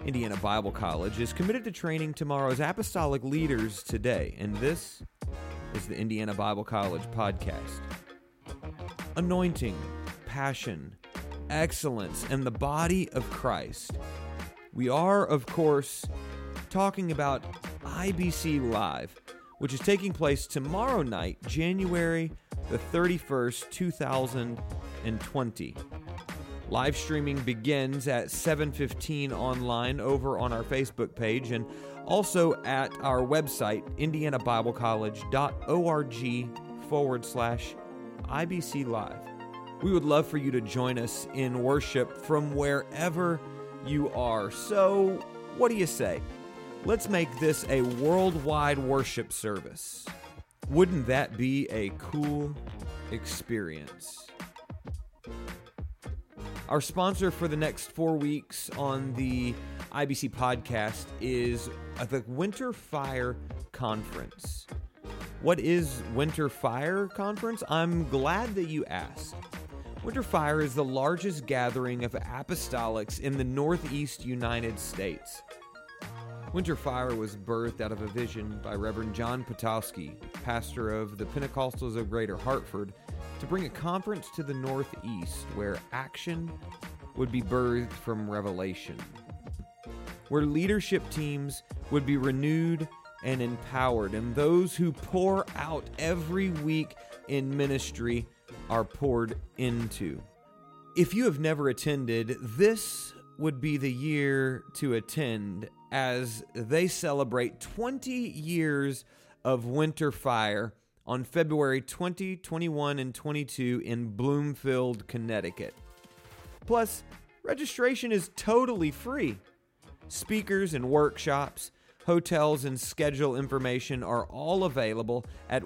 Indiana Bible College is committed to training tomorrow's apostolic leaders today, and this is the Indiana Bible College podcast. Anointing, passion, excellence, and the body of Christ. We are, of course, talking about IBC Live, which is taking place tomorrow night, January the 31st, 2020. Live streaming begins at 7:15 online over on our Facebook page and also at our website, indianabiblecollege.org/IBC Live. We would love for you to join us in worship from wherever you are. So, what do you say? Let's make this a worldwide worship service. Wouldn't that be a cool experience? Our sponsor for the next 4 weeks on the IBC podcast is the Winter Fire Conference. What is Winter Fire Conference? I'm glad that you asked. Winter Fire is the largest gathering of apostolics in the Northeast United States. Winter Fire was birthed out of a vision by Reverend John Potowski, pastor of the Pentecostals of Greater Hartford, to bring a conference to the Northeast where action would be birthed from revelation, where leadership teams would be renewed and empowered, and those who pour out every week in ministry are poured into. If you have never attended, this would be the year to attend as they celebrate 20 years of Winter Fire on February 20, 21, and 22 in Bloomfield, Connecticut. Plus, registration is totally free. Speakers and workshops, hotels, and schedule information are all available at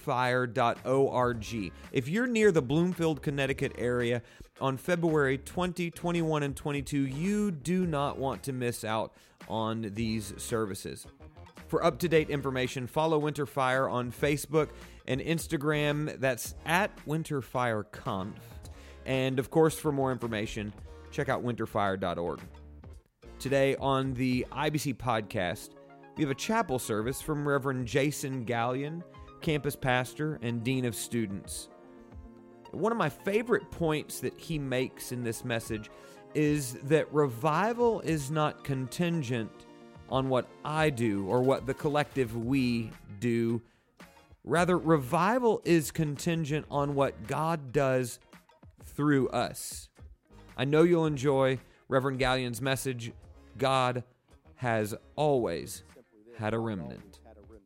winterfire.org. If you're near the Bloomfield, Connecticut area on February 20, 21, and 22, you do not want to miss out on these services. For up-to-date information, follow Winter Fire on Facebook and Instagram. That's at WinterFireConf. And, of course, for more information, check out winterfire.org. Today on the IBC podcast, we have a chapel service from Reverend Jason Gallion, campus pastor and dean of students. One of my favorite points that he makes in this message is that revival is not contingent on what I do or what the collective we do. Rather, revival is contingent on what God does through us. I know you'll enjoy Reverend Gallion's message. God has always had a remnant.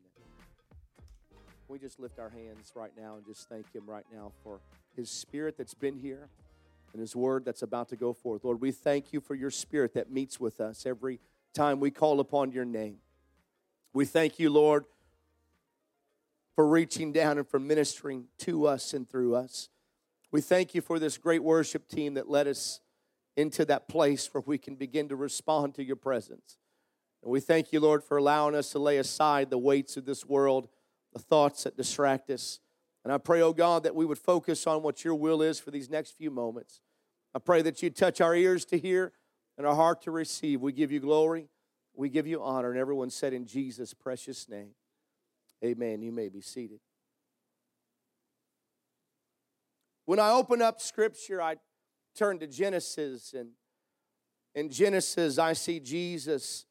We just lift our hands right now and just thank Him right now for His Spirit that's been here and His Word that's about to go forth. Lord, we thank You for Your Spirit that meets with us every time we call upon Your name. We thank You, Lord, for reaching down and for ministering to us and through us. We thank You for this great worship team that led us into that place where we can begin to respond to Your presence. And we thank You, Lord, for allowing us to lay aside the weights of this world, the thoughts that distract us. And I pray, oh God, that we would focus on what Your will is for these next few moments. I pray that You'd touch our ears to hear and our heart to receive. We give You glory. We give You honor. And everyone said in Jesus' precious name, amen. You may be seated. When I open up Scripture, I turn to Genesis. And in Genesis, I see Jesus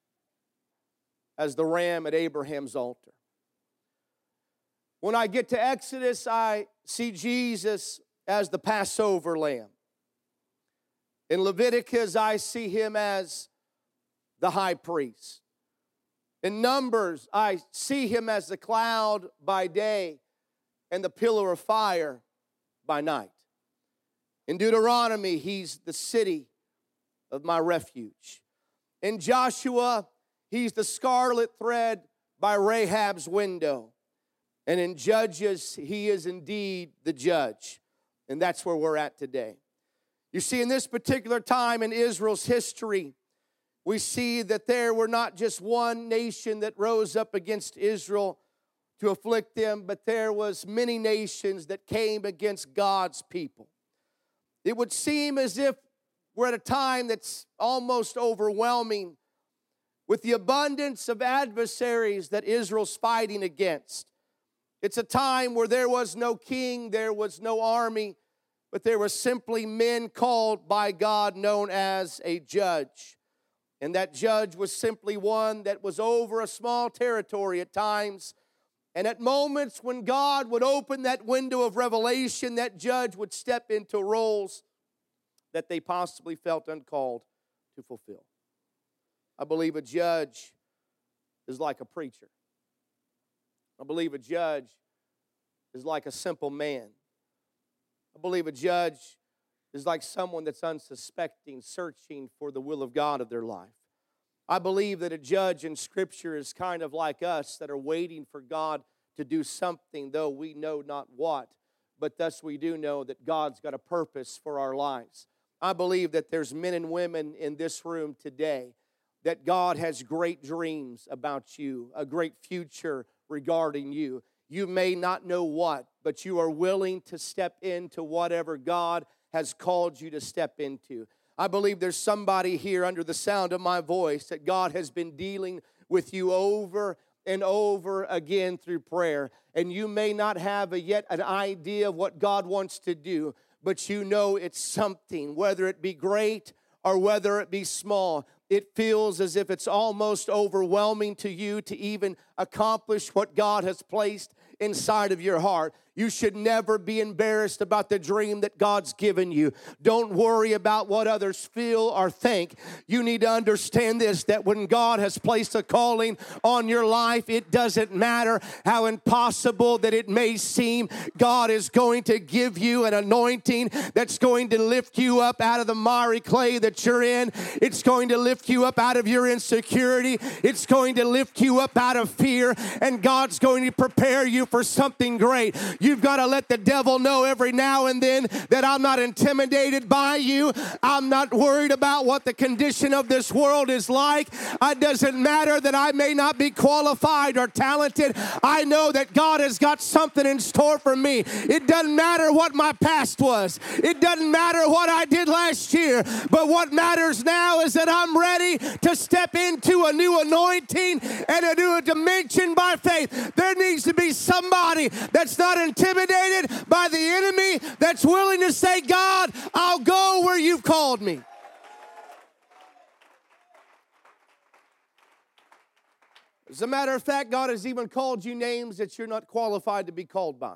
as the ram at Abraham's altar. When I get to Exodus, I see Jesus as the Passover lamb. In Leviticus, I see Him as the high priest. In Numbers, I see Him as the cloud by day and the pillar of fire by night. In Deuteronomy, He's the city of my refuge. In Joshua, He's the scarlet thread by Rahab's window. And in Judges, He is indeed the judge. And that's where we're at today. You see, in this particular time in Israel's history, we see that there were not just one nation that rose up against Israel to afflict them, but there was many nations that came against God's people. It would seem as if We're at a time that's almost overwhelming with the abundance of adversaries that Israel's fighting against. It's a time where there was no king, there was no army, but there were simply men called by God known as a judge. And that judge was simply one that was over a small territory at times. And at moments when God would open that window of revelation, that judge would step into roles that they possibly felt uncalled to fulfill. I believe a judge is like a preacher. I believe a judge is like a simple man. I believe a judge is like someone that's unsuspecting, searching for the will of God of their life. I believe that a judge in Scripture is kind of like us that are waiting for God to do something, though we know not what, but thus we do know that God's got a purpose for our lives. I believe that there's men and women in this room today that God has great dreams about you, a great future regarding you. You may not know what, but you are willing to step into whatever God has called you to step into. I believe there's somebody here under the sound of my voice that God has been dealing with you over and over again through prayer. And you may not have yet an idea of what God wants to do, but you know it's something, whether it be great or whether it be small. It feels as if it's almost overwhelming to you to even accomplish what God has placed inside of your heart. You should never be embarrassed about the dream that God's given you. Don't worry about what others feel or think. You need to understand this, that when God has placed a calling on your life, it doesn't matter how impossible that it may seem. God is going to give you an anointing that's going to lift you up out of the miry clay that you're in. It's going to lift you up out of your insecurity. It's going to lift you up out of fear, and God's going to prepare you for something great. You've got to let the devil know every now and then that I'm not intimidated by you. I'm not worried about what the condition of this world is like. It doesn't matter that I may not be qualified or talented. I know that God has got something in store for me. It doesn't matter what my past was. It doesn't matter what I did last year. But what matters now is that I'm ready to step into a new anointing and a new dimension by faith. There needs to be somebody that's not intimidated by the enemy, that's willing to say, God, I'll go where you've called me. As a matter of fact, God has even called you names that you're not qualified to be called by.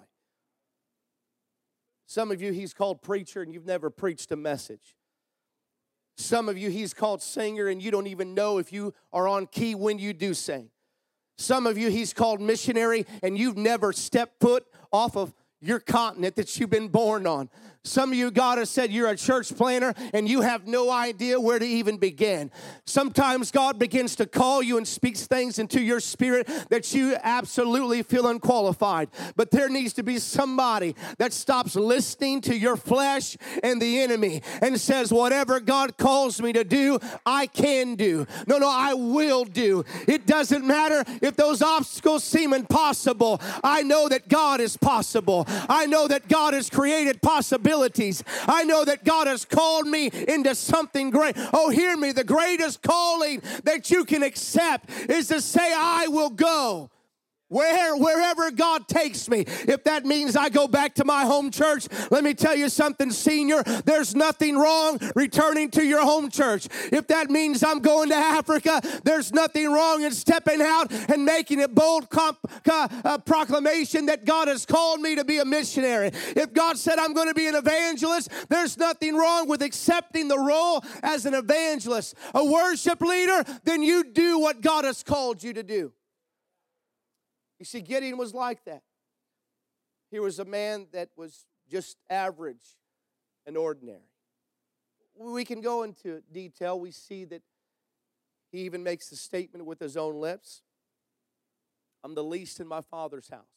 Some of you, He's called preacher and you've never preached a message. Some of you, He's called singer and you don't even know if you are on key when you do sing. Some of you, He's called missionary and you've never stepped foot off of your continent that you've been born on. Some of you, God has said you're a church planner and you have no idea where to even begin. Sometimes God begins to call you and speaks things into your spirit that you absolutely feel unqualified. But there needs to be somebody that stops listening to your flesh and the enemy and says, whatever God calls me to do, I can do. No, I will do. It doesn't matter if those obstacles seem impossible. I know that God is possible. I know that God has created possibilities. I know that God has called me into something great. Oh, hear me. The greatest calling that you can accept is to say, I will go. Wherever God takes me. If that means I go back to my home church, let me tell you something, senior. There's nothing wrong returning to your home church. If that means I'm going to Africa, there's nothing wrong in stepping out and making a bold proclamation that God has called me to be a missionary. If God said I'm going to be an evangelist, there's nothing wrong with accepting the role as an evangelist, a worship leader. Then you do what God has called you to do. You see, Gideon was like that. He was a man that was just average and ordinary. We can go into detail. We see that he even makes the statement with his own lips. I'm the least in my father's house.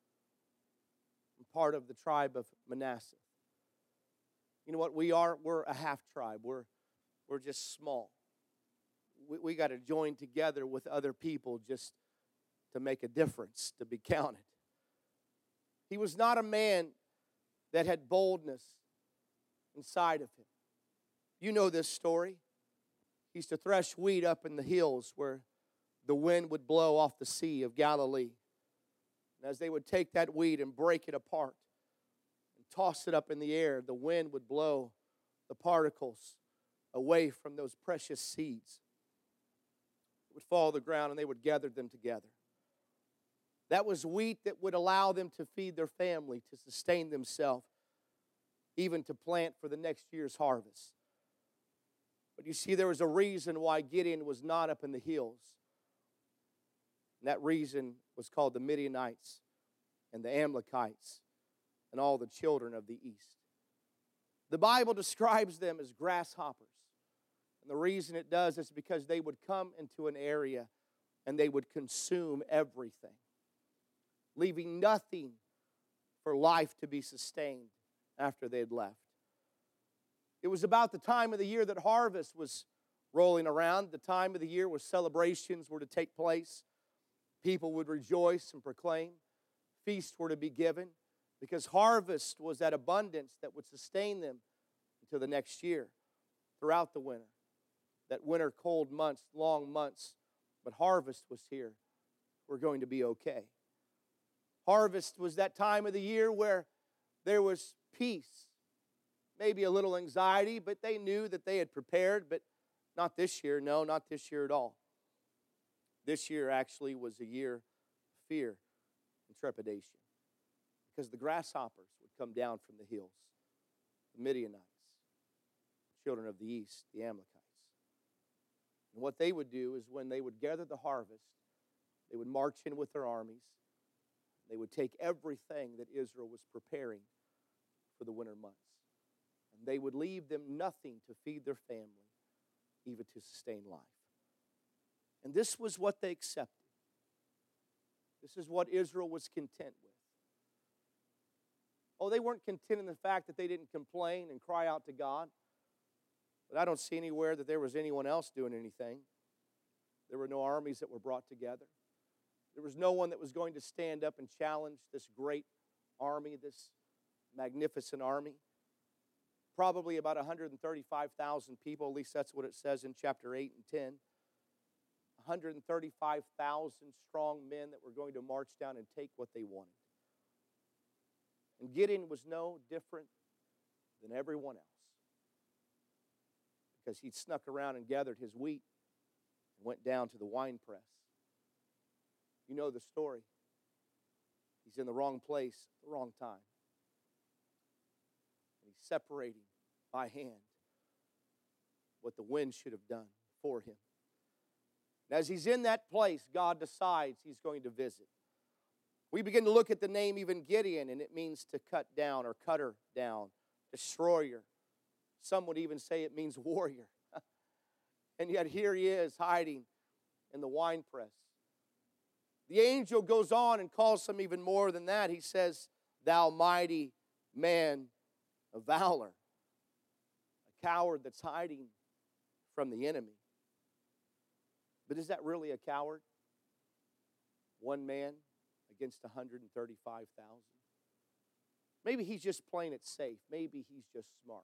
I'm part of the tribe of Manasseh. You know what we are? We're a half tribe. We're just small. We got to join together with other people just to make a difference, to be counted. He was not a man that had boldness inside of him. You know this story. He used to thresh wheat up in the hills where the wind would blow off the Sea of Galilee. And as they would take that wheat and break it apart and toss it up in the air, the wind would blow the particles away from those precious seeds. It would fall to the ground and they would gather them together. That was wheat that would allow them to feed their family, to sustain themselves, even to plant for the next year's harvest. But you see, there was a reason why Gideon was not up in the hills. And that reason was called the Midianites and the Amalekites and all the children of the east. The Bible describes them as grasshoppers. And the reason it does is because they would come into an area and they would consume everything, leaving nothing for life to be sustained after they had left. It was about the time of the year that harvest was rolling around, the time of the year where celebrations were to take place. People would rejoice and proclaim. Feasts were to be given because harvest was that abundance that would sustain them until the next year, throughout the winter. That winter cold months, long months, but harvest was here. We're going to be okay. Harvest was that time of the year where there was peace, maybe a little anxiety, but they knew that they had prepared, but not this year. No, not this year at all. This year actually was a year of fear and trepidation because the grasshoppers would come down from the hills, the Midianites, children of the east, the Amalekites. And what they would do is when they would gather the harvest, they would march in with their armies. They would take everything that Israel was preparing for the winter months. And they would leave them nothing to feed their family, even to sustain life. And this was what they accepted. This is what Israel was content with. Oh, they weren't content in the fact that they didn't complain and cry out to God. But I don't see anywhere that there was anyone else doing anything. There were no armies that were brought together. There was no one that was going to stand up and challenge this great army, this magnificent army. Probably about 135,000 people, at least that's what it says in chapter 8 and 10. 135,000 strong men that were going to march down and take what they wanted. And Gideon was no different than everyone else, because he'd snuck around and gathered his wheat and went down to the wine press. You know the story. He's in the wrong place at the wrong time. And he's separating by hand what the wind should have done for him. And as he's in that place, God decides he's going to visit. We begin to look at the name even Gideon, and it means to cut down or cutter down, destroyer. Some would even say it means warrior. And yet here he is hiding in the winepress. The angel goes on and calls him even more than that. He says, "Thou mighty man of valor." A coward that's hiding from the enemy. But is that really a coward? One man against 135,000? Maybe he's just playing it safe. Maybe he's just smart.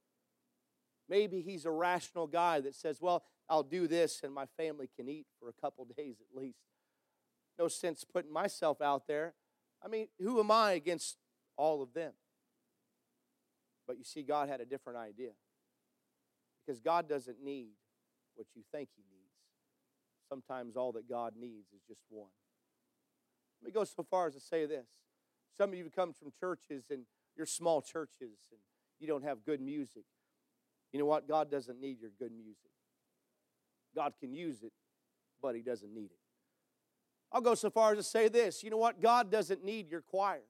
Maybe he's a rational guy that says, well, I'll do this and my family can eat for a couple days at least. No sense putting myself out there. I mean, who am I against all of them? But you see, God had a different idea. Because God doesn't need what you think he needs. Sometimes all that God needs is just one. Let me go so far as to say this. Some of you come from churches and you're small churches and you don't have good music. You know what? God doesn't need your good music. God can use it, but he doesn't need it. I'll go so far as to say this. You know what? God doesn't need your choir.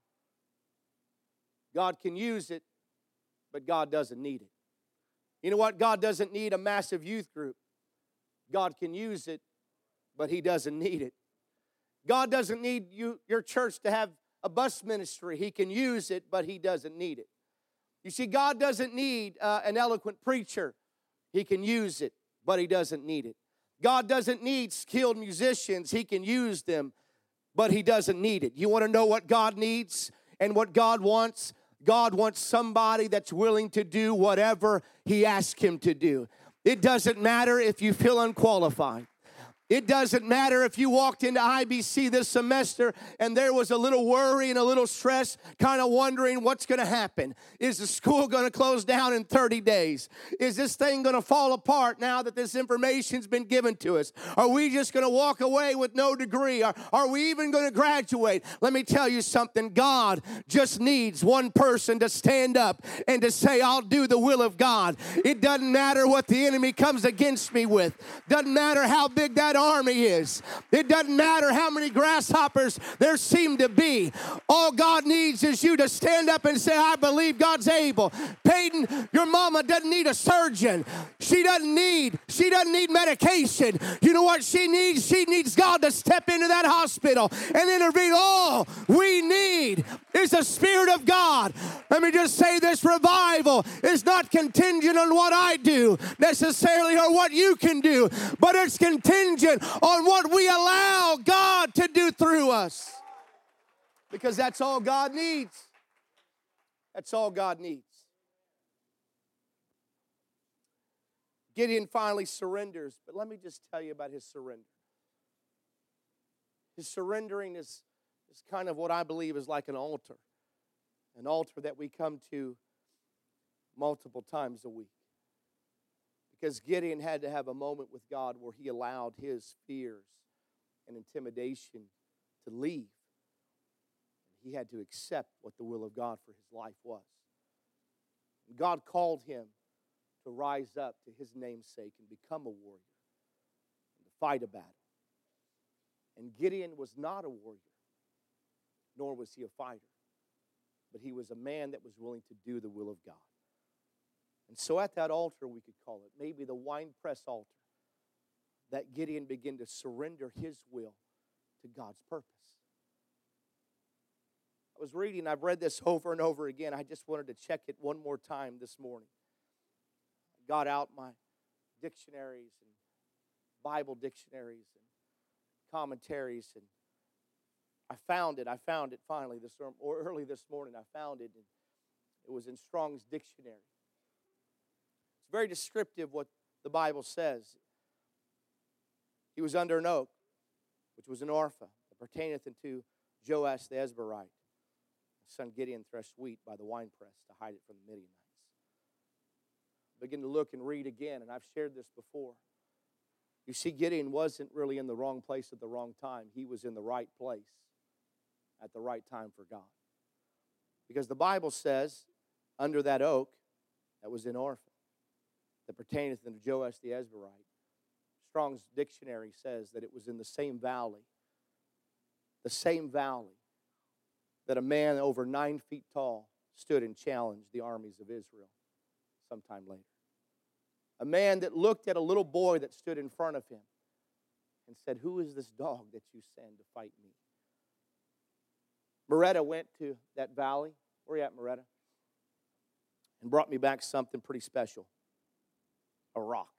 God can use it, but God doesn't need it. You know what? God doesn't need a massive youth group. God can use it, but he doesn't need it. God doesn't need your church to have a bus ministry. He can use it, but he doesn't need it. You see, God doesn't need an eloquent preacher. He can use it, but he doesn't need it. God doesn't need skilled musicians. He can use them, but he doesn't need it. You want to know what God needs and what God wants? God wants somebody that's willing to do whatever He asks him to do. It doesn't matter if you feel unqualified. It doesn't matter if you walked into IBC this semester and there was a little worry and a little stress, kind of wondering what's going to happen. Is the school going to close down in 30 days? Is this thing going to fall apart now that this information's been given to us? Are we just going to walk away with no degree? Are we even going to graduate? Let me tell you something. God just needs one person to stand up and to say, I'll do the will of God. It doesn't matter what the enemy comes against me with. Doesn't matter how big that army is. It doesn't matter how many grasshoppers there seem to be. All God needs is you to stand up and say, I believe God's able. Peyton, your mama doesn't need a surgeon. She doesn't need medication. You know what she needs? She needs God to step into that hospital and intervene. All we need is the Spirit of God. Let me just say this: revival is not contingent on what I do necessarily or what you can do, but it's contingent on what we allow God to do through us. Because that's all God needs. That's all God needs. Gideon finally surrenders, but let me just tell you about his surrender. His surrendering is kind of what I believe is like an altar that we come to multiple times a week. Because Gideon had to have a moment with God where he allowed his fears and intimidation to leave. He had to accept what the will of God for his life was. And God called him to rise up to His namesake and become a warrior and to fight a battle. And Gideon was not a warrior, nor was he a fighter, but he was a man that was willing to do the will of God. And so at that altar, we could call it maybe the winepress altar, that Gideon began to surrender his will to God's purpose. I was reading, I've read this over and over again. I just wanted to check it one more time this morning. I got out my dictionaries and Bible dictionaries and commentaries, and I found it finally early this morning. I found it, and it was in Strong's dictionary. It's very descriptive what the Bible says. He was under an oak, which was an Orpha, that pertaineth unto Joash the Ezraite. His son Gideon threshed wheat by the winepress to hide it from the Midianites. I begin to look and read again, and I've shared this before. You see, Gideon wasn't really in the wrong place at the wrong time. He was in the right place at the right time for God. Because the Bible says, under that oak that was in Orpha, that pertaineth unto Joash the Ezraite, Strong's dictionary says that it was in the same valley that a man over 9 feet tall stood and challenged the armies of Israel sometime later. A man that looked at a little boy that stood in front of him and said, "Who is this dog that you send to fight me?" Moretta went to that valley. Where are you at, Moretta? And brought me back something pretty special. A rock.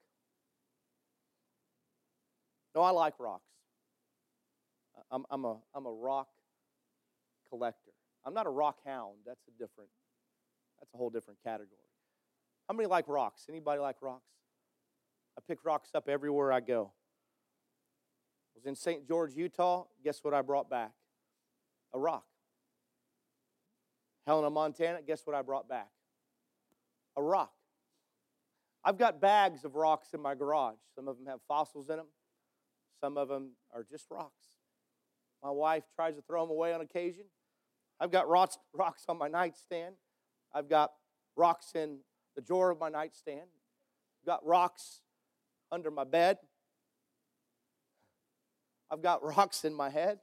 No, I like rocks. I'm a rock collector. I'm not a rock hound. That's a whole different category. How many like rocks? Anybody like rocks? I pick rocks up everywhere I go. I was in St. George, Utah. Guess what I brought back? A rock. Helena, Montana. Guess what I brought back? A rock. I've got bags of rocks in my garage. Some of them have fossils in them. Some of them are just rocks. My wife tries to throw them away on occasion. I've got rocks on my nightstand. I've got rocks in the drawer of my nightstand. I've got rocks under my bed. I've got rocks in my head.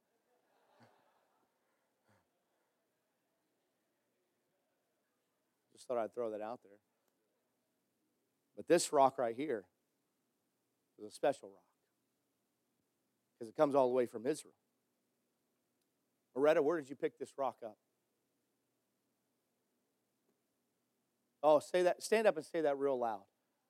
Just thought I'd throw that out there. But this rock right here is a special rock because it comes all the way from Israel. Moretta, where did you pick this rock up? Oh, say that. Stand up and say that real loud.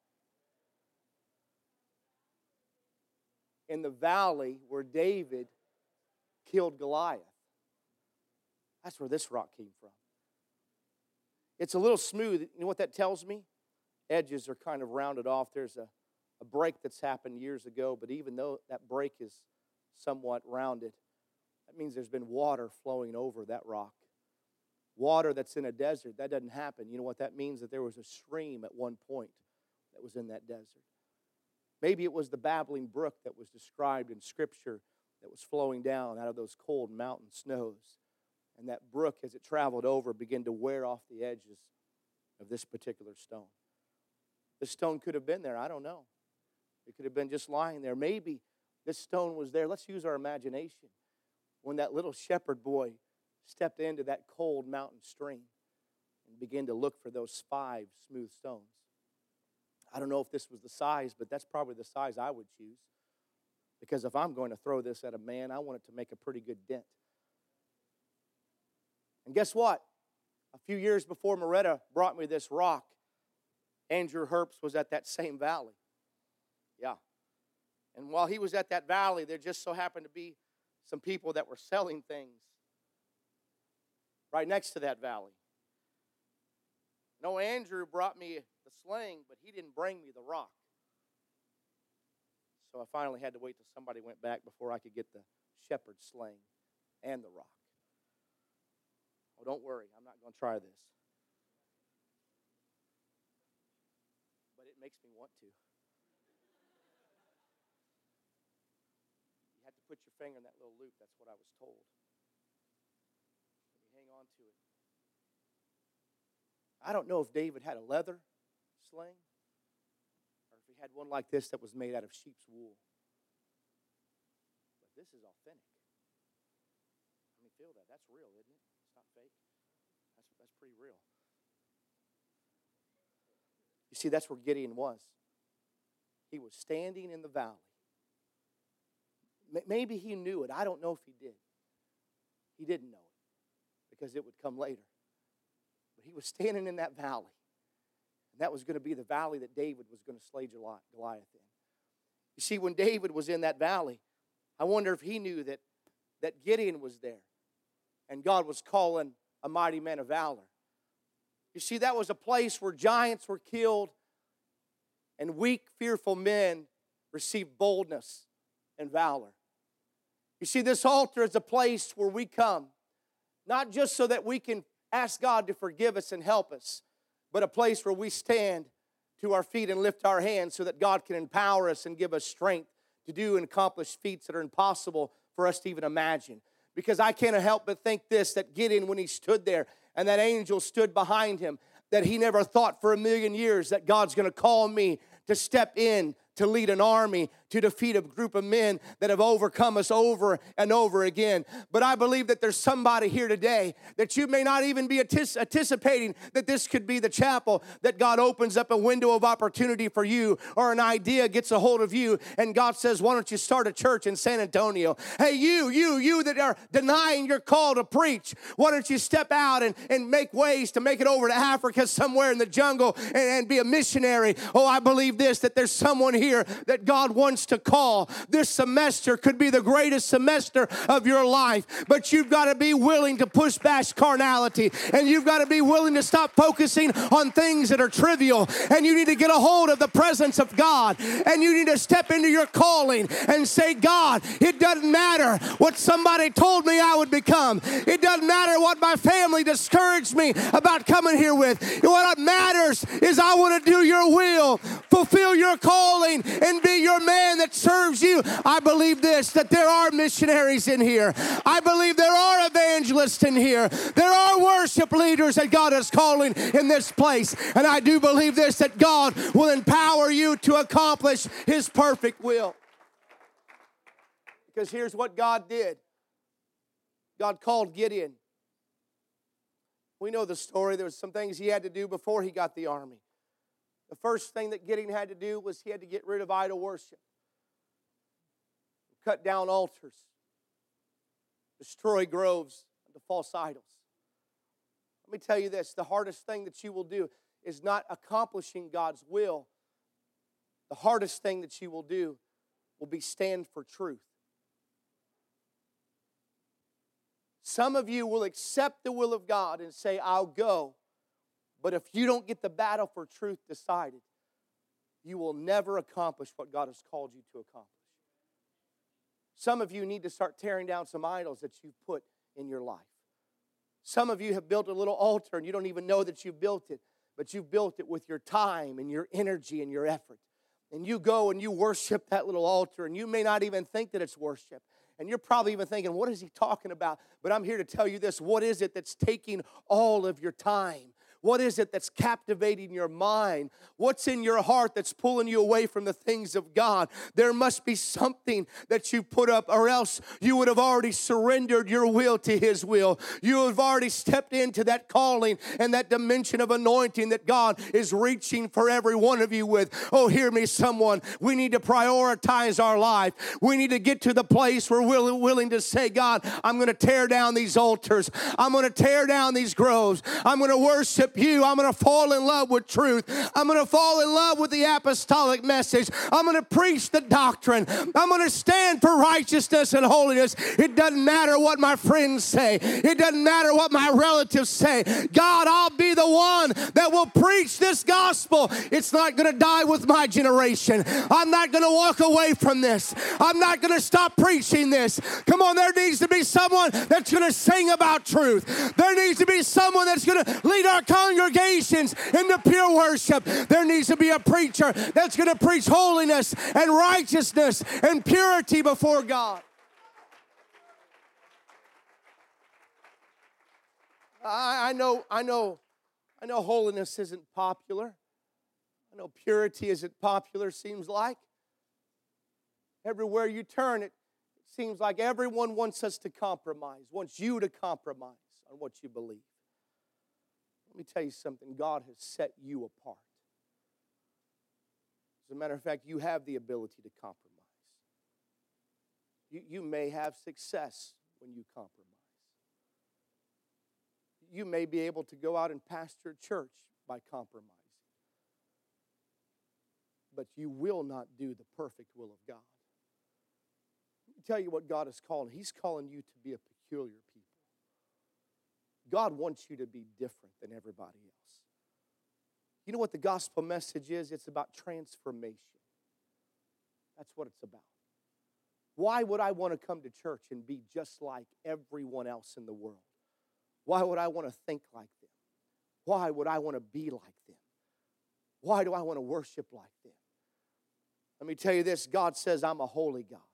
In the valley where David killed Goliath. That's where this rock came from. It's a little smooth. You know what that tells me? Edges are kind of rounded off. There's a break that's happened years ago, but even though that break is somewhat rounded, that means there's been water flowing over that rock. Water that's in a desert, that doesn't happen. You know what that means? That there was a stream at one point that was in that desert. Maybe it was the babbling brook that was described in Scripture that was flowing down out of those cold mountain snows. And that brook, as it traveled over, began to wear off the edges of this particular stone. This stone could have been there. I don't know. It could have been just lying there. Maybe this stone was there. Let's use our imagination. When that little shepherd boy stepped into that cold mountain stream and began to look for those 5 smooth stones. I don't know if this was the size, but that's probably the size I would choose. Because if I'm going to throw this at a man, I want it to make a pretty good dent. And guess what? A few years before Moretta brought me this rock, Andrew Herbst was at that same valley. Yeah. And while he was at that valley, there just so happened to be some people that were selling things right next to that valley. No, Andrew brought me the sling, but he didn't bring me the rock. So I finally had to wait till somebody went back before I could get the shepherd's sling and the rock. Oh, don't worry, I'm not going to try this. But it makes me want to. You have to put your finger in that little loop. That's what I was told. Let me hang on to it. I don't know if David had a leather sling or if he had one like this that was made out of sheep's wool. But this is authentic. Let me feel that. That's real, isn't it? It's not fake. That's pretty real. You see, that's where Gideon was. He was standing in the valley. Maybe he knew it. I don't know if he did. He didn't know it because it would come later. But he was standing in that valley. And that was going to be the valley that David was going to slay Goliath in. You see, when David was in that valley, I wonder if he knew that Gideon was there. And God was calling a mighty man of valor. You see, that was a place where giants were killed and weak, fearful men received boldness and valor. You see, this altar is a place where we come, not just so that we can ask God to forgive us and help us, but a place where we stand to our feet and lift our hands so that God can empower us and give us strength to do and accomplish feats that are impossible for us to even imagine. Because I can't help but think this, that Gideon, when he stood there and that angel stood behind him, that he never thought for a million years that God's going to call me to step in, to lead an army, to defeat a group of men that have overcome us over and over again. But I believe that there's somebody here today that you may not even be anticipating that this could be the chapel, that God opens up a window of opportunity for you, or an idea gets a hold of you, and God says, why don't you start a church in San Antonio? Hey, you that are denying your call to preach, why don't you step out and make ways to make it over to Africa somewhere in the jungle and be a missionary? Oh, I believe this, that there's someone here that God wants to call. This semester could be the greatest semester of your life, but you've got to be willing to push back carnality, and you've got to be willing to stop focusing on things that are trivial, and you need to get a hold of the presence of God, and you need to step into your calling and say, God, it doesn't matter what somebody told me I would become. It doesn't matter what my family discouraged me about coming here with. What matters is I want to do your will, fulfill your calling, and be your man that serves you. I believe this, that there are missionaries in here. I believe there are evangelists in here. There are worship leaders that God is calling in this place. And I do believe this, that God will empower you to accomplish His perfect will. Because here's what God did. God called Gideon. We know the story. There was some things he had to do before he got the army. The first thing that Gideon had to do was he had to get rid of idol worship. Cut down altars. Destroy groves to false idols. Let me tell you this, the hardest thing that you will do is not accomplishing God's will. The hardest thing that you will do will be stand for truth. Some of you will accept the will of God and say, I'll go, But if you don't get the battle for truth decided, you will never accomplish what God has called you to accomplish. Some of you need to start tearing down some idols that you've put in your life. Some of you have built a little altar and you don't even know that you've built it, but you've built it with your time and your energy and your effort. And you go and you worship that little altar, and you may not even think that it's worship. And you're probably even thinking, what is he talking about? But I'm here to tell you this. What is it that's taking all of your time? What is it that's captivating your mind? What's in your heart that's pulling you away from the things of God? There must be something that you put up, or else you would have already surrendered your will to His will. You have already stepped into that calling and that dimension of anointing that God is reaching for every one of you with. Oh, hear me, someone. We need to prioritize our life. We need to get to the place where we're willing to say, God, I'm going to tear down these altars. I'm going to tear down these groves. I'm going to worship You. I'm going to fall in love with truth. I'm going to fall in love with the apostolic message. I'm going to preach the doctrine. I'm going to stand for righteousness and holiness. It doesn't matter what my friends say. It doesn't matter what my relatives say. God, I'll be the one that will preach this gospel. It's not going to die with my generation. I'm not going to walk away from this. I'm not going to stop preaching this. Come on, there needs to be someone that's going to sing about truth. There needs to be someone that's going to lead our congregations into pure worship. There needs to be a preacher that's going to preach holiness and righteousness and purity before God. I know holiness isn't popular. I know purity isn't popular, seems like. Everywhere you turn, it seems like everyone wants us to compromise, wants you to compromise on what you believe. Let me tell you something. God has set you apart. As a matter of fact, you have the ability to compromise. You may have success when you compromise. You may be able to go out and pastor a church by compromising. But you will not do the perfect will of God. Let me tell you what God is calling. He's calling you to be a peculiar people. God wants you to be different than everybody else. You know what the gospel message is? It's about transformation. That's what it's about. Why would I want to come to church and be just like everyone else in the world? Why would I want to think like them? Why would I want to be like them? Why do I want to worship like them? Let me tell you this. God says I'm a holy God.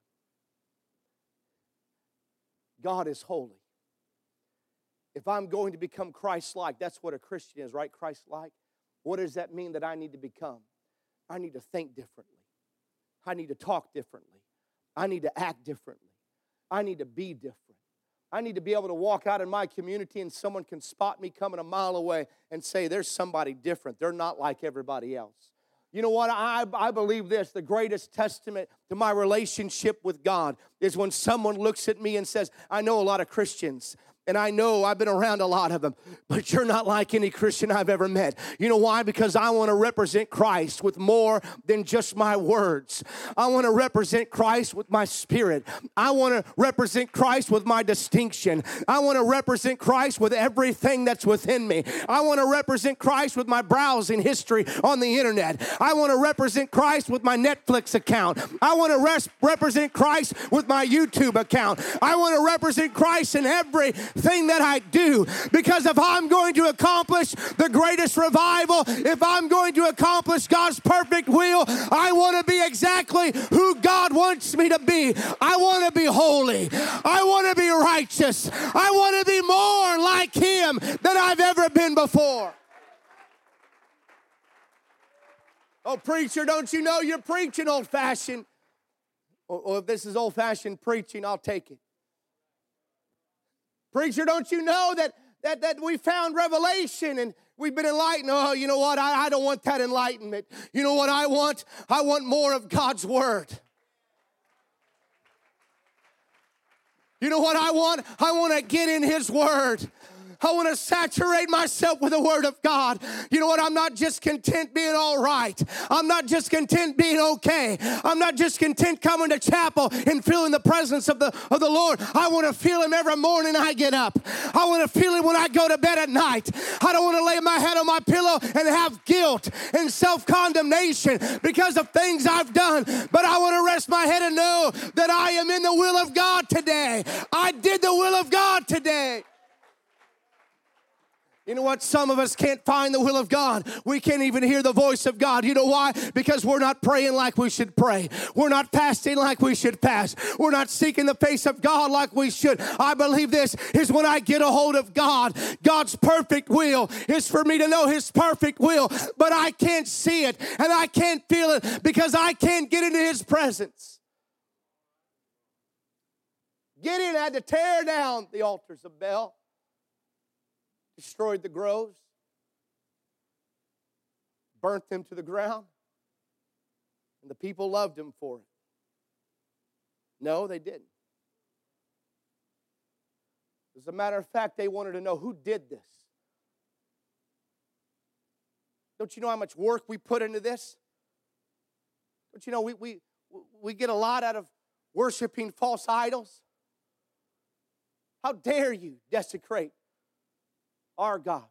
God is holy. If I'm going to become Christ-like, that's what a Christian is, right? Christ-like. What does that mean that I need to become? I need to think differently. I need to talk differently. I need to act differently. I need to be different. I need to be able to walk out in my community and someone can spot me coming a mile away and say, there's somebody different. They're not like everybody else. You know what? I believe this. The greatest testament to my relationship with God is when someone looks at me and says, I know a lot of Christians. And I know I've been around a lot of them, but you're not like any Christian I've ever met. You know why? Because I want to represent Christ with more than just my words. I want to represent Christ with my spirit. I want to represent Christ with my distinction. I want to represent Christ with everything that's within me. I want to represent Christ with my browsing history on the internet. I want to represent Christ with my Netflix account. I want to represent Christ with my YouTube account. I want to represent Christ in everything that I do, because if I'm going to accomplish the greatest revival, if I'm going to accomplish God's perfect will, I want to be exactly who God wants me to be. I want to be holy. I want to be righteous. I want to be more like Him than I've ever been before. Oh, preacher, don't you know you're preaching old-fashioned? Or if this is old-fashioned preaching, I'll take it. Preacher, don't you know that we found revelation and we've been enlightened? Oh, you know what? I don't want that enlightenment. You know what I want? I want more of God's Word. You know what I want? I want to get in His Word. I want to saturate myself with the Word of God. You know what? I'm not just content being all right. I'm not just content being okay. I'm not just content coming to chapel and feeling the presence of the Lord. I want to feel Him every morning I get up. I want to feel Him when I go to bed at night. I don't want to lay my head on my pillow and have guilt and self-condemnation because of things I've done. But I want to rest my head and know that I am in the will of God today. I did the will of God today. You know what? Some of us can't find the will of God. We can't even hear the voice of God. You know why? Because we're not praying like we should pray. We're not fasting like we should fast. We're not seeking the face of God like we should. I believe this is when I get a hold of God. God's perfect will is for me to know His perfect will, but I can't see it and I can't feel it because I can't get into His presence. Gideon had to tear down the altars of Baal. Destroyed the groves, burnt them to the ground, and the people loved him for it. No, they didn't. As a matter of fact, they wanted to know who did this. Don't you know how much work we put into this? Don't you know we get a lot out of worshiping false idols? How dare you desecrate our gods?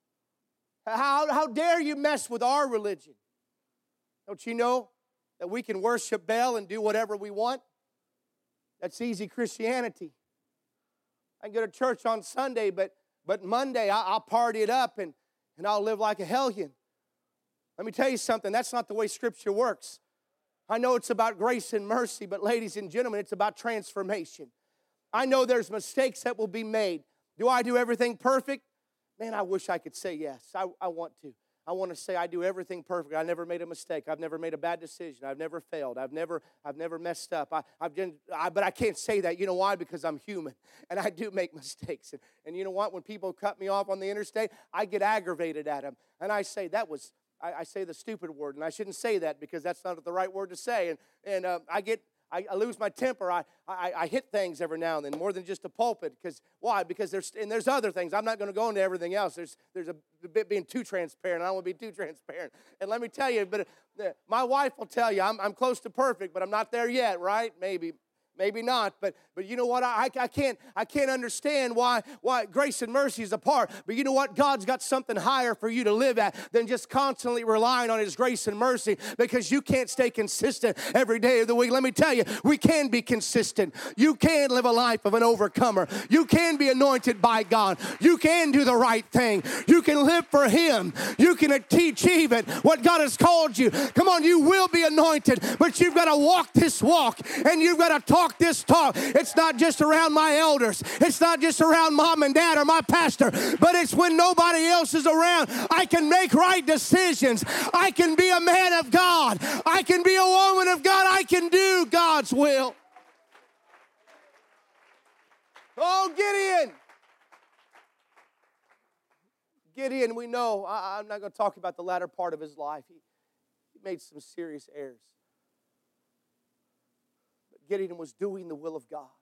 How dare you mess with our religion? Don't you know that we can worship Baal and do whatever we want? That's easy Christianity. I can go to church on Sunday, but Monday I'll party it up and I'll live like a hellion. Let me tell you something, that's not the way Scripture works. I know it's about grace and mercy, but ladies and gentlemen, it's about transformation. I know there's mistakes that will be made. Do I do everything perfect? Man, I wish I could say yes. I want to. I want to say I do everything perfect. I never made a mistake. I've never made a bad decision. I've never failed. I've never messed up. But I can't say that. You know why? Because I'm human, and I do make mistakes. And you know what? When people cut me off on the interstate, I get aggravated at them, and I say I say the stupid word, and I shouldn't say that because that's not the right word to say. And I lose my temper. I hit things every now and then, more than just a pulpit. Because why? Because there's other things. I'm not going to go into everything else. There's a bit being too transparent. I don't want to be too transparent. And let me tell you, but my wife will tell you I'm close to perfect, but I'm not there yet, right? Maybe not, but you know what? I can't understand why grace and mercy is apart. But you know what? God's got something higher for you to live at than just constantly relying on His grace and mercy, because you can't stay consistent every day of the week. Let me tell you, we can be consistent. You can live a life of an overcomer. You can be anointed by God. You can do the right thing. You can live for Him. You can achieve it, what God has called you. Come on, you will be anointed, but you've got to walk this walk, and you've got to talk this talk. It's not just around my elders. It's not just around mom and dad or my pastor, but it's when nobody else is around. I can make right decisions. I can be a man of God. I can be a woman of God. I can do God's will. Oh, Gideon, we know. I'm not going to talk about the latter part of his life. He made some serious errors. Gideon was doing the will of God.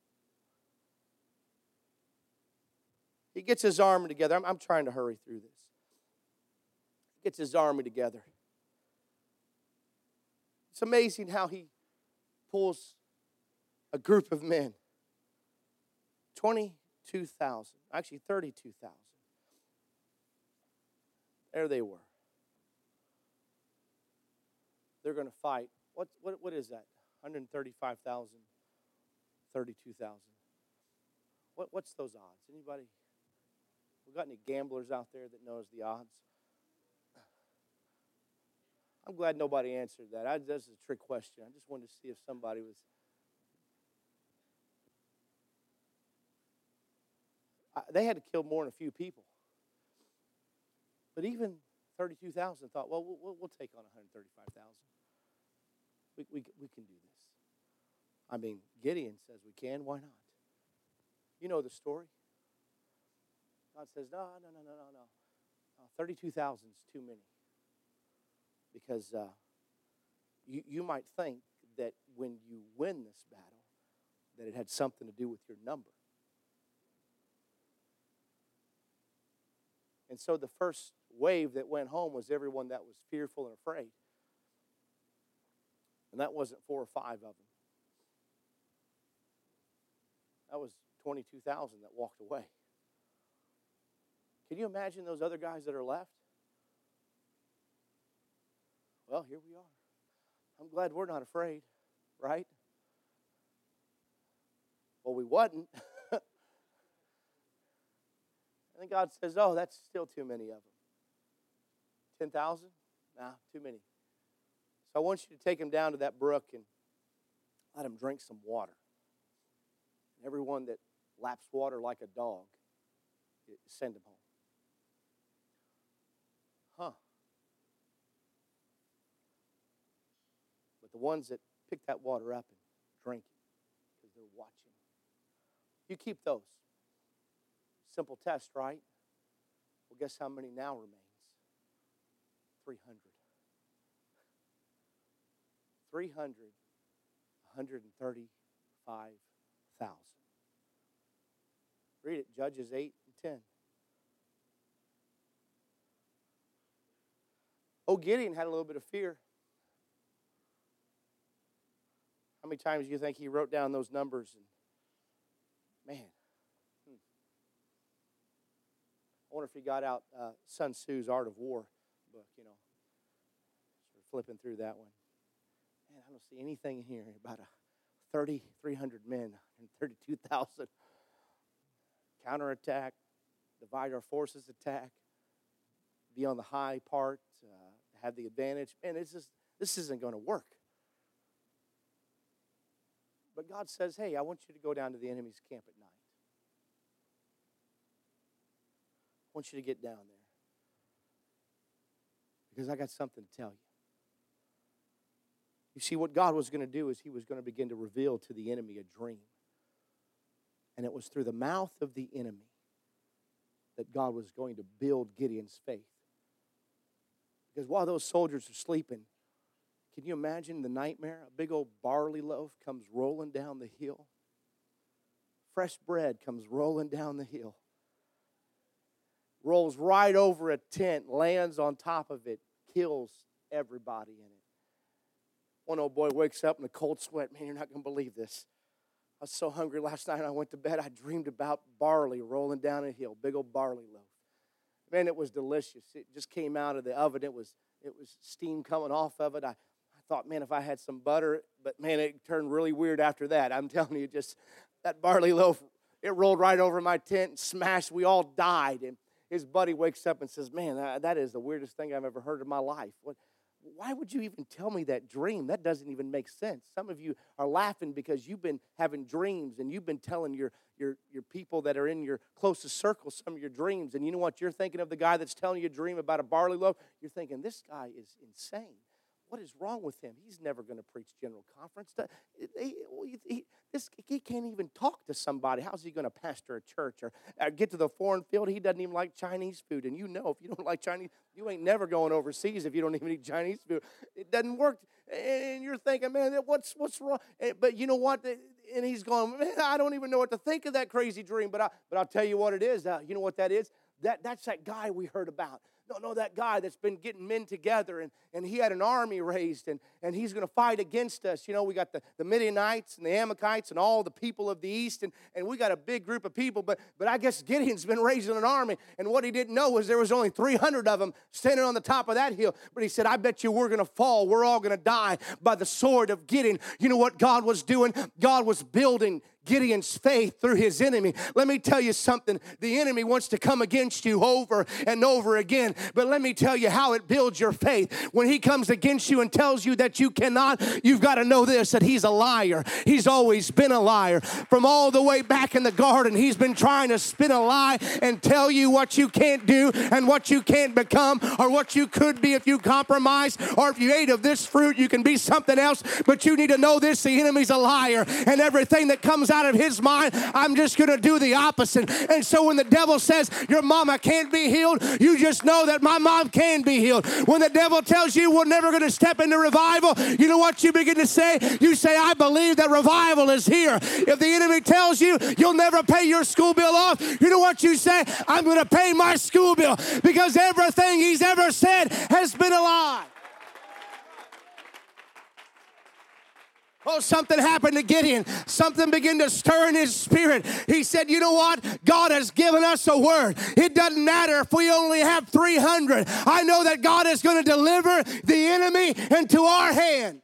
He gets his army together. I'm trying to hurry through this. He gets his army together. It's amazing how he pulls a group of men. 22,000, actually 32,000. There they were. They're going to fight. What is that? 135,000, 32,000. What's those odds? Anybody? We got any gamblers out there that knows the odds? I'm glad nobody answered that. That's a trick question. I just wanted to see if somebody was. They had to kill more than a few people. But even 32,000 thought, well, we'll take on 135,000. We can do this. I mean, Gideon says we can. Why not? You know the story. God says, no. 32,000 is too many. Because you might think that when you win this battle, that it had something to do with your number. And so the first wave that went home was everyone that was fearful and afraid. And that wasn't 4 or 5 of them. That was 22,000 that walked away. Can you imagine those other guys that are left? Well, here we are. I'm glad we're not afraid, right? Well, we wasn't. And then God says, oh, that's still too many of them. 10,000? Nah, too many. So I want you to take them down to that brook and let them drink some water. And everyone that laps water like a dog, send them home. Huh. But the ones that pick that water up and drink it because they're watching. You keep those. Simple test, right? Well, guess how many now remains? 300. 135,000. Read it, Judges 8 and 10. Oh, Gideon had a little bit of fear. How many times do you think he wrote down those numbers? And man, I wonder if he got out Sun Tzu's Art of War book, Sort of flipping through that one. Man, I don't see anything in here about 300 men and 32,000. Counterattack, divide our forces, attack, be on the high part, have the advantage. Man, this isn't going to work. But God says, hey, I want you to go down to the enemy's camp at night. I want you to get down there. Because I got something to tell you. You see, what God was going to do is he was going to begin to reveal to the enemy a dream. And it was through the mouth of the enemy that God was going to build Gideon's faith. Because while those soldiers are sleeping, can you imagine the nightmare? A big old barley loaf comes rolling down the hill. Fresh bread comes rolling down the hill. Rolls right over a tent, lands on top of it, kills everybody in it. One old boy wakes up in a cold sweat. Man, you're not going to believe this. I was so hungry last night I went to bed. I dreamed about barley rolling down a hill, big old barley loaf. Man, it was delicious. It just came out of the oven. It was steam coming off of it. I thought, man, if I had some butter, but man, it turned really weird after that. I'm telling you, just that barley loaf, it rolled right over my tent and smashed. We all died. And his buddy wakes up and says, man, that is the weirdest thing I've ever heard in my life. Why would you even tell me that dream? That doesn't even make sense. Some of you are laughing because you've been having dreams and you've been telling your people that are in your closest circle some of your dreams. And you know what? You're thinking of the guy that's telling you a dream about a barley loaf. You're thinking, this guy is insane. What is wrong with him? He's never going to preach general conference. He can't even talk to somebody. How's he going to pastor a church or get to the foreign field? He doesn't even like Chinese food. And you know, if you don't like Chinese, you ain't never going overseas if you don't even eat Chinese food. It doesn't work. And you're thinking, man, what's wrong? But you know what? And he's going, man, I don't even know what to think of that crazy dream. But I'll tell you what it is. You know what that is? That's that guy we heard about. No, that guy that's been getting men together, and he had an army raised, and he's going to fight against us. You know, we got the Midianites and the Amalekites and all the people of the east, and we got a big group of people, but I guess Gideon's been raising an army, and what he didn't know was there was only 300 of them standing on the top of that hill, but he said, I bet you we're going to fall. We're all going to die by the sword of Gideon. You know what God was doing? God was building Gideon's faith through his enemy. Let me tell you something. The enemy wants to come against you over and over again. But let me tell you how it builds your faith. When he comes against you and tells you that you cannot, you've got to know this, that he's a liar. He's always been a liar. From all the way back in the garden, he's been trying to spin a lie and tell you what you can't do and what you can't become or what you could be if you compromise, or if you ate of this fruit, you can be something else. But you need to know this, the enemy's a liar, and everything that comes out of his mind, I'm just going to do the opposite. And so when the devil says your mama can't be healed, you just know that my mom can be healed. When the devil tells you we're never going to step into revival, you know what you begin to say? You say, I believe that revival is here. If the enemy tells you you'll never pay your school bill off, you know what you say? I'm going to pay my school bill because everything he's ever said has been a lie. Oh, something happened to Gideon. Something began to stir in his spirit. He said, you know what? God has given us a word. It doesn't matter if we only have 300. I know that God is going to deliver the enemy into our hand.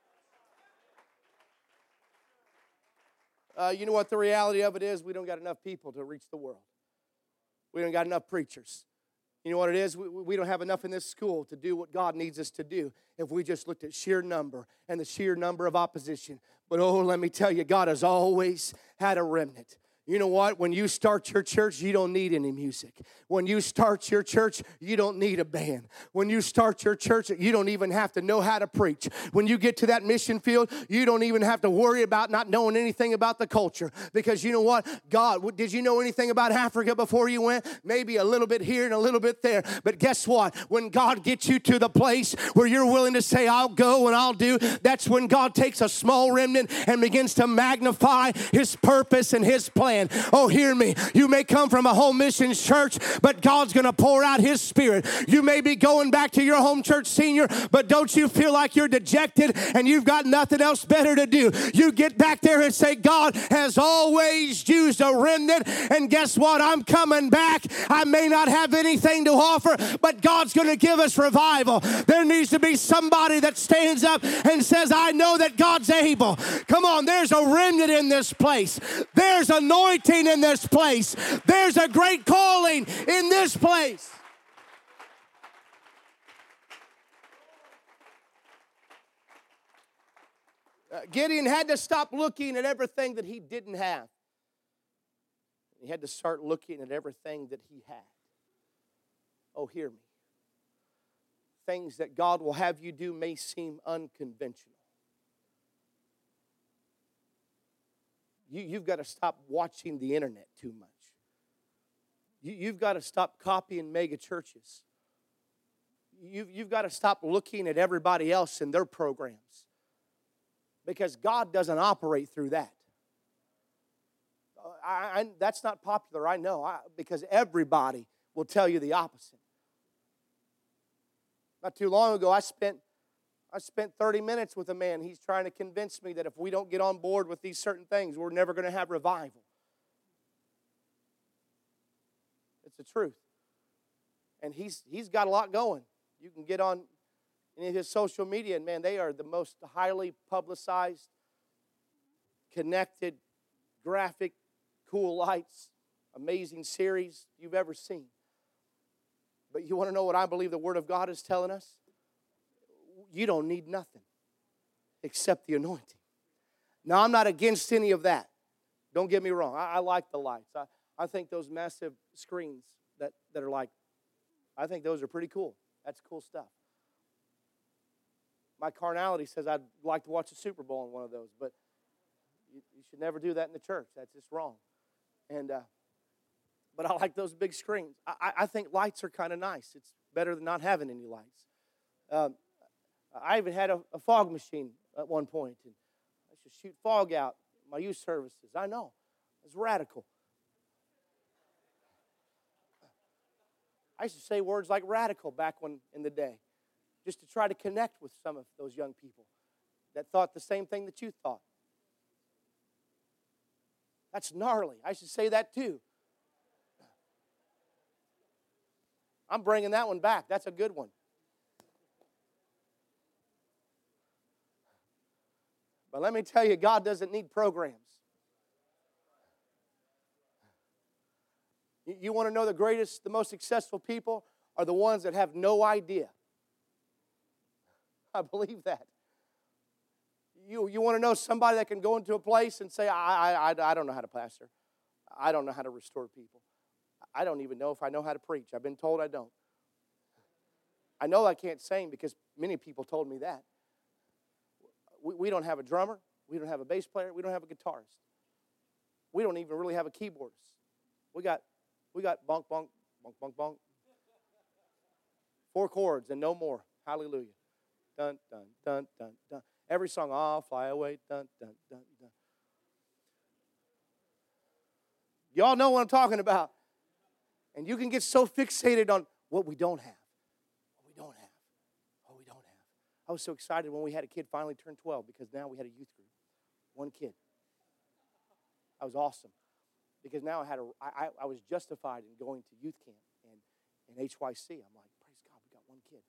You know what the reality of it is? We don't got enough people to reach the world. We don't got enough preachers. You know what it is? We don't have enough in this school to do what God needs us to do if we just looked at sheer number and the sheer number of opposition. But oh, let me tell you, God has always had a remnant. You know what? When you start your church, you don't need any music. When you start your church, you don't need a band. When you start your church, you don't even have to know how to preach. When you get to that mission field, you don't even have to worry about not knowing anything about the culture. Because you know what? God, did you know anything about Africa before you went? Maybe a little bit here and a little bit there. But guess what? When God gets you to the place where you're willing to say, I'll go and I'll do, that's when God takes a small remnant and begins to magnify his purpose and his plan. Oh, hear me. You may come from a home missions church, but God's going to pour out his spirit. You may be going back to your home church senior, but don't you feel like you're dejected and you've got nothing else better to do? You get back there and say, God has always used a remnant, and guess what? I'm coming back. I may not have anything to offer, but God's going to give us revival. There needs to be somebody that stands up and says, I know that God's able. Come on, there's a remnant in this place. There's anointing in this place. There's a great calling in this place. Gideon had to stop looking at everything that he didn't have. He had to start looking at everything that he had. Oh, hear me. Things that God will have you do may seem unconventional. You've got to stop watching the internet too much. You've got to stop copying mega churches. You've got to stop looking at everybody else and their programs. Because God doesn't operate through that. That's not popular, I know, because everybody will tell you the opposite. Not too long ago, I spent 30 minutes with a man. He's trying to convince me that if we don't get on board with these certain things, we're never going to have revival. It's the truth. And he's got a lot going. You can get on any of his social media, and man, they are the most highly publicized, connected, graphic, cool lights, amazing series you've ever seen. But you want to know what I believe the Word of God is telling us? You don't need nothing except the anointing. Now, I'm not against any of that. Don't get me wrong. I like the lights. I think those massive screens that are like, I think those are pretty cool. That's cool stuff. My carnality says I'd like to watch a Super Bowl on one of those, but you should never do that in the church. That's just wrong. But I like those big screens. I think lights are kind of nice. It's better than not having any lights. I even had a fog machine at one point, and I used to shoot fog out in my youth services. I know. It's radical. I used to say words like radical back in the day, just to try to connect with some of those young people that thought the same thing that you thought. That's gnarly. I should say that too. I'm bringing that one back. That's a good one. But let me tell you, God doesn't need programs. You want to know the most successful people are the ones that have no idea. I believe that. You want to know somebody that can go into a place and say, I don't know how to pastor. I don't know how to restore people. I don't even know if I know how to preach. I've been told I don't. I know I can't sing because many people told me that. We don't have a drummer. We don't have a bass player. We don't have a guitarist. We don't even really have a keyboardist. We got bonk, bonk, bonk, bonk, bonk. 4 chords and no more. Hallelujah. Dun, dun, dun, dun, dun. Every song, I'll fly away. Dun, dun, dun, dun. Y'all know what I'm talking about. And you can get so fixated on what we don't have. What we don't have. What we don't have. I was so excited when we had a kid finally turn 12 because now we had a youth group. 1 kid. That was awesome. Because now I was justified in going to youth camp and HYC. I'm like, praise God, we got 1 kid.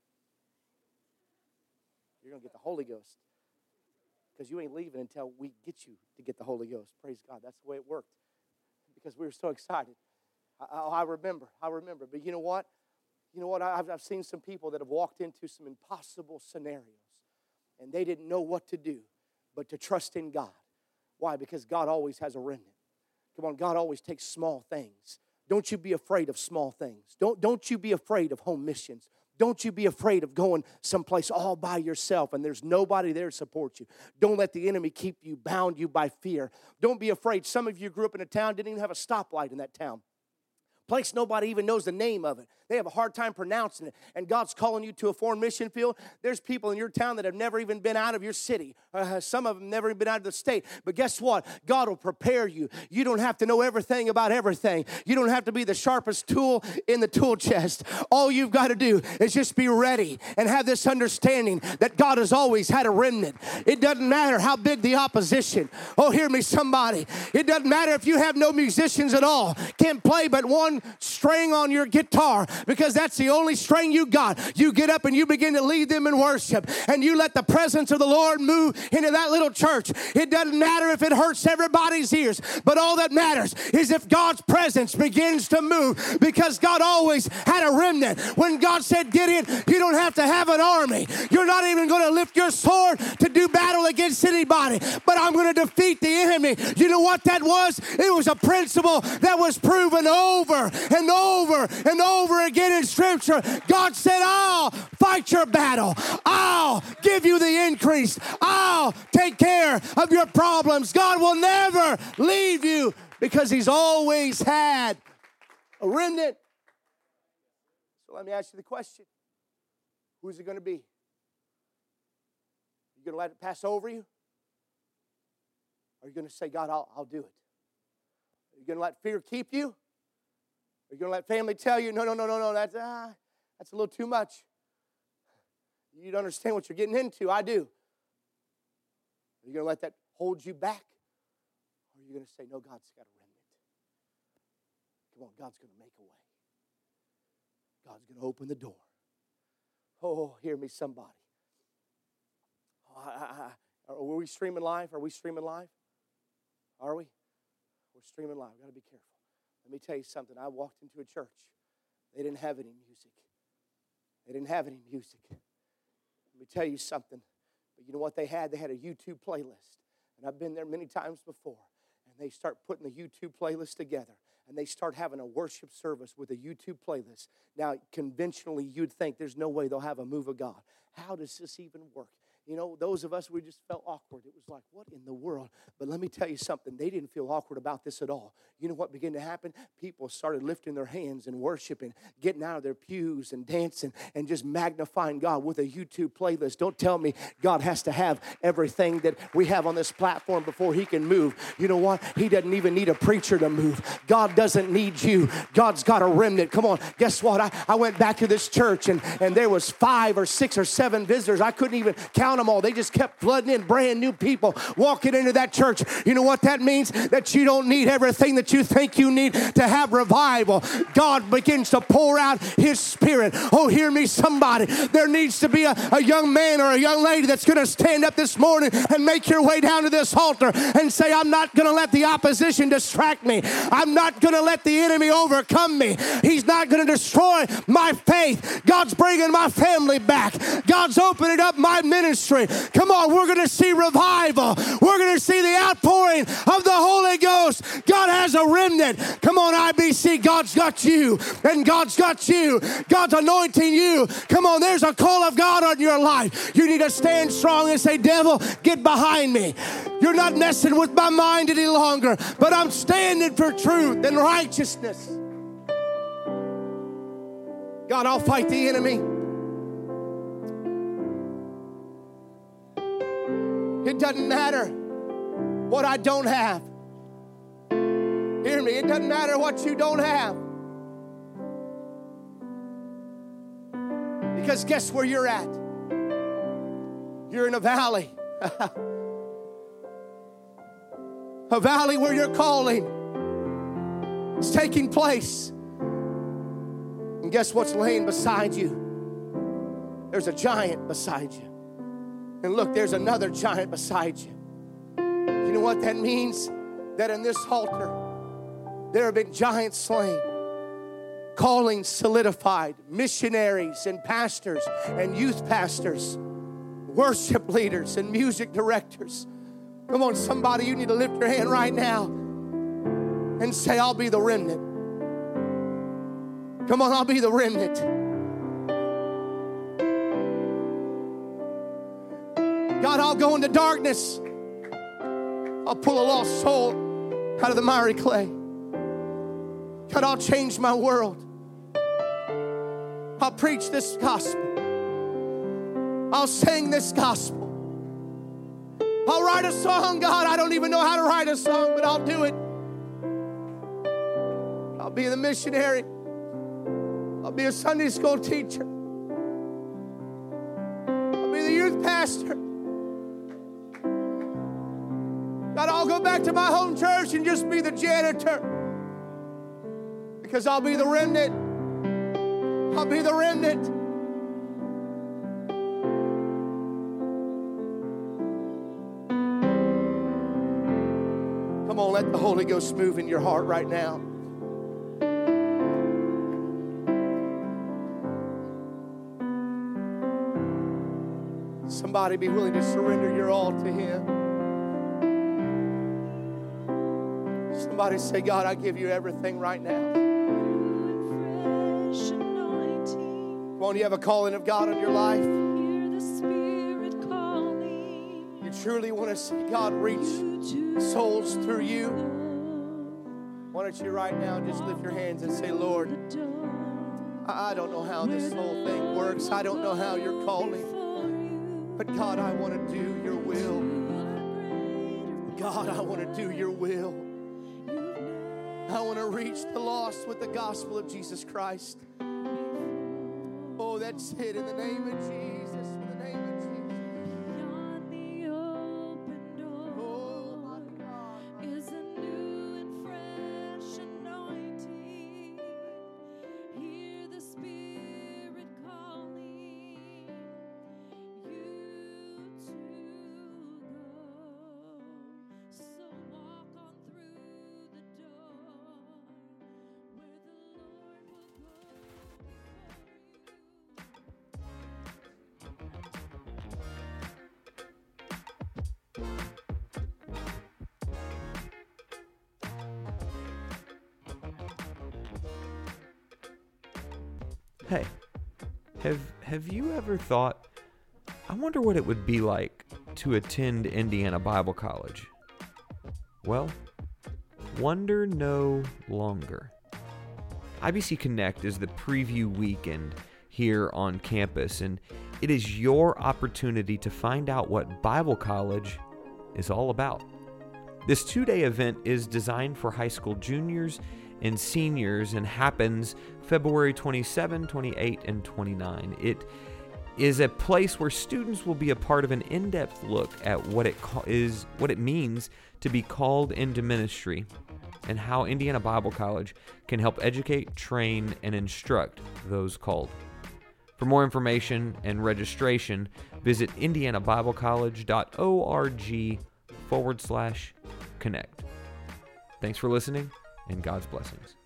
You're going to get the Holy Ghost. Because you ain't leaving until we get you to get the Holy Ghost. Praise God. That's the way it worked. Because we were so excited. I remember. But you know what? I've seen some people that have walked into some impossible scenarios. And they didn't know what to do but to trust in God. Why? Because God always has a remnant. Come on, God always takes small things. Don't you be afraid of small things. Don't you be afraid of home missions. Don't you be afraid of going someplace all by yourself and there's nobody there to support you. Don't let the enemy keep you, bound you by fear. Don't be afraid. Some of you grew up in a town, didn't even have a stoplight in that town. Place nobody even knows the name of it. They have a hard time pronouncing it. And God's calling you to a foreign mission field. There's people in your town that have never even been out of your city. Some of them never even been out of the state. But guess what? God will prepare you. You don't have to know everything about everything. You don't have to be the sharpest tool in the tool chest. All you've got to do is just be ready and have this understanding that God has always had a remnant. It doesn't matter how big the opposition. Oh, hear me, somebody. It doesn't matter if you have no musicians at all. Can't play but one string on your guitar because that's the only string you got. You get up and you begin to lead them in worship and you let the presence of the Lord move into that little church. It doesn't matter if it hurts everybody's ears, but all that matters is if God's presence begins to move because God always had a remnant. When God said get in, you don't have to have an army. You're not even going to lift your sword to do battle against anybody, but I'm going to defeat the enemy. You know what that was? It was a principle that was proven over and over and over again in Scripture. God said, I'll fight your battle. I'll give you the increase. I'll take care of your problems. God will never leave you because He's always had a remnant. So let me ask you the question. Who's it going to be? You going to let it pass over you? Or are you going to say, God, I'll do it? Are you going to let fear keep you? Are you going to let family tell you, no, that's a little too much. You don't understand what you're getting into. I do. Are you going to let that hold you back? Or are you going to say, no, God's got a remnant. Come on, God's going to make a way. God's going to open the door. Oh, hear me, somebody. Are we streaming live? Are we streaming live? Are we? We're streaming live. We've got to be careful. Let me tell you something. I walked into a church. They didn't have any music. They didn't have any music. Let me tell you something. But you know what they had? They had a YouTube playlist. And I've been there many times before. And they start putting the YouTube playlist together. And they start having a worship service with a YouTube playlist. Now, conventionally, you'd think there's no way they'll have a move of God. How does this even work? You know, those of us, we just felt awkward. It was like, what in the world? But let me tell you something. They didn't feel awkward about this at all. You know what began to happen? People started lifting their hands and worshiping, getting out of their pews and dancing and just magnifying God with a YouTube playlist. Don't tell me God has to have everything that we have on this platform before He can move. You know what? He doesn't even need a preacher to move. God doesn't need you. God's got a remnant. Come on. Guess what? I went back to this church and there was 5 or 6 or 7 visitors. I couldn't even count them all. They just kept flooding in, brand new people walking into that church. You know what that means? That you don't need everything that you think you need to have revival. God begins to pour out His Spirit. Oh, hear me, somebody. There needs to be a young man or a young lady that's going to stand up this morning and make your way down to this altar and say, I'm not going to let the opposition distract me. I'm not going to let the enemy overcome me. He's not going to destroy my faith. God's bringing my family back. God's opening up my ministry. ministry. Come on, we're going to see revival. We're going to see the outpouring of the Holy Ghost. God has a remnant. Come on, IBC, God's got you, and God's got you. God's anointing you. Come on, there's a call of God on your life. You need to stand strong and say, devil, get behind me. You're not messing with my mind any longer, but I'm standing for truth and righteousness. God, I'll fight the enemy. It doesn't matter what I don't have. Hear me, it doesn't matter what you don't have. Because guess where you're at? You're in a valley. A valley where your calling is taking place. And guess what's laying beside you? There's a giant beside you. And look, there's another giant beside you. You know what that means? That in this altar, there have been giants slain, callings solidified, missionaries and pastors and youth pastors, worship leaders and music directors. Come on, somebody, you need to lift your hand right now and say, I'll be the remnant. Come on, I'll be the remnant. God, I'll go into darkness. I'll pull a lost soul out of the miry clay. God, I'll change my world. I'll preach this gospel. I'll sing this gospel. I'll write a song, God. I don't even know how to write a song, but I'll do it. I'll be the missionary. I'll be a Sunday school teacher. I'll be the youth pastor. God, I'll go back to my home church and just be the janitor. Because I'll be the remnant. I'll be the remnant. Come on, let the Holy Ghost move in your heart right now. Somebody be willing to surrender your all to Him. Somebody say, God, I give you everything right now. Come on, you have a calling of God on your life. You truly want to see God reach souls through you. Why don't you right now just lift your hands and say, Lord, I don't know how this whole thing works. I don't know how you're calling. But God, I want to do your will. God, I want to do your will. I want to reach the lost with the gospel of Jesus Christ. Oh, that's it. In the name of Jesus. In the name of Jesus. Oh, my God. Is a new and fresh anointing. Hear the Spirit calling you to go. So walk on through the door where the Lord will go Hey, have you ever thought, I wonder what it would be like to attend Indiana Bible College? Well, wonder no longer. IBC Connect is the preview weekend here on campus, and it is your opportunity to find out what Bible college is all about. This 2-day event is designed for high school juniors and seniors and happens February 27, 28, and 29. It is a place where students will be a part of an in-depth look at what it means to be called into ministry and how Indiana Bible College can help educate, train, and instruct those called. For more information and registration, visit indianabiblecollege.org/connect. Thanks for listening, and God's blessings.